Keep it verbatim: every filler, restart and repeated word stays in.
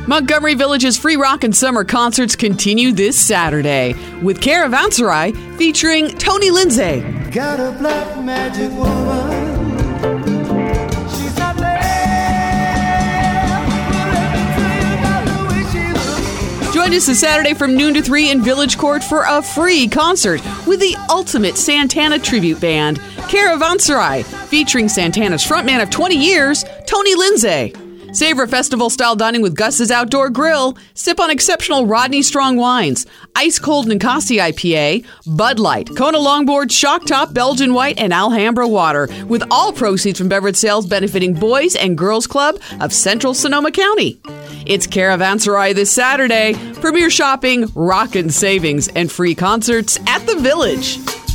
Montgomery Village's free rock and summer concerts continue this Saturday with Caravanserai featuring Tony Lindsay. Got a black magic woman. She's not there. Join us this Saturday from noon to three in Village Court for a free concert with the ultimate Santana tribute band, Caravanserai, featuring Santana's frontman of twenty years, Tony Lindsay. Savor festival-style dining with Gus's Outdoor Grill. Sip on exceptional Rodney Strong wines, ice-cold Ninkasi I P A, Bud Light, Kona Longboard, Shock Top, Belgian White, and Alhambra Water, with all proceeds from beverage sales benefiting Boys and Girls Club of Central Sonoma County. It's Caravanserai this Saturday. Premier shopping, rockin' savings, and free concerts at the Village.